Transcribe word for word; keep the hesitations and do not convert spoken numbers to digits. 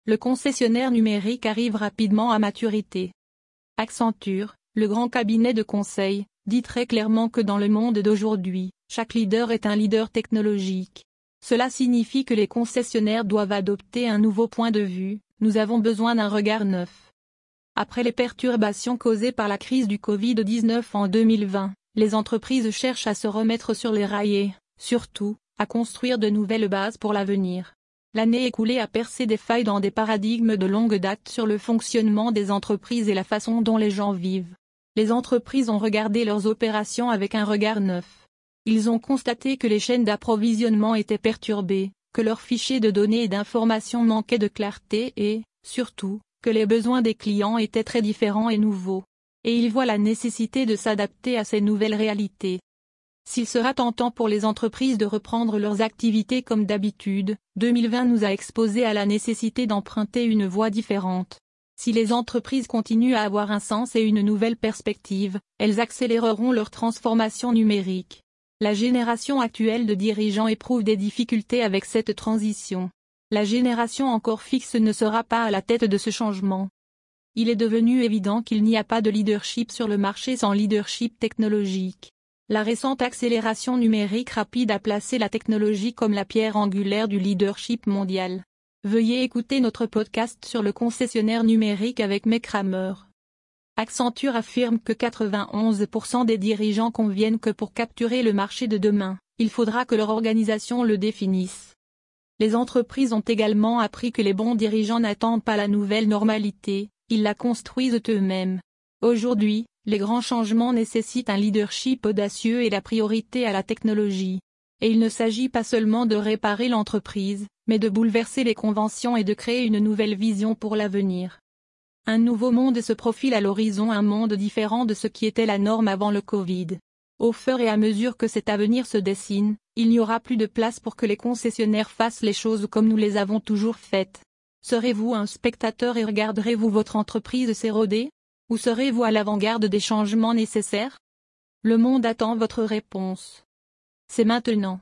le concessionnaire numérique arrive rapidement à maturité. Accenture, le grand cabinet de conseil, dit très clairement que dans le monde d'aujourd'hui, chaque leader est un leader technologique. Cela signifie que les concessionnaires doivent adopter un nouveau point de vue, nous avons besoin d'un regard neuf. Après les perturbations causées par la crise du Covid dix-neuf en deux mille vingt, les entreprises cherchent à se remettre sur les rails et, surtout, à construire de nouvelles bases pour l'avenir. L'année écoulée a percé des failles dans des paradigmes de longue date sur le fonctionnement des entreprises et la façon dont les gens vivent. Les entreprises ont regardé leurs opérations avec un regard neuf. Ils ont constaté que les chaînes d'approvisionnement étaient perturbées, que leurs fichiers de données et d'informations manquaient de clarté et, surtout, que les besoins des clients étaient très différents et nouveaux. Et ils voient la nécessité de s'adapter à ces nouvelles réalités. S'il sera tentant pour les entreprises de reprendre leurs activités comme d'habitude, deux mille vingt nous a exposé à la nécessité d'emprunter une voie différente. Si les entreprises continuent à avoir un sens et une nouvelle perspective, elles accéléreront leur transformation numérique. La génération actuelle de dirigeants éprouve des difficultés avec cette transition. La génération encore fixe ne sera pas à la tête de ce changement. Il est devenu évident qu'il n'y a pas de leadership sur le marché sans leadership technologique. La récente accélération numérique rapide a placé la technologie comme la pierre angulaire du leadership mondial. Veuillez écouter notre podcast sur le concessionnaire numérique avec Mike Kramer. Accenture affirme que quatre-vingt-onze pour cent des dirigeants conviennent que pour capturer le marché de demain, il faudra que leur organisation le définisse. Les entreprises ont également appris que les bons dirigeants n'attendent pas la nouvelle normalité, ils la construisent eux-mêmes. Aujourd'hui, les grands changements nécessitent un leadership audacieux et la priorité à la technologie. Et il ne s'agit pas seulement de réparer l'entreprise, mais de bouleverser les conventions et de créer une nouvelle vision pour l'avenir. Un nouveau monde se profile à l'horizon, un monde différent de ce qui était la norme avant le Covid. Au fur et à mesure que cet avenir se dessine, il n'y aura plus de place pour que les concessionnaires fassent les choses comme nous les avons toujours faites. Serez-vous un spectateur et regarderez-vous votre entreprise s'éroder? Ou serez-vous à l'avant-garde des changements nécessaires? Le monde attend votre réponse. C'est maintenant.